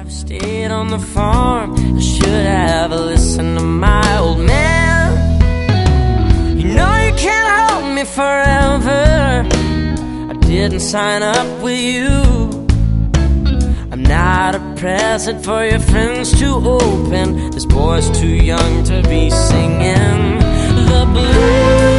have stayed on the farm. I should have listened to my old man. You know you can't hold me forever. I didn't sign up with you. I'm not a present for your friends to open. This boy's too young to be singing the blues.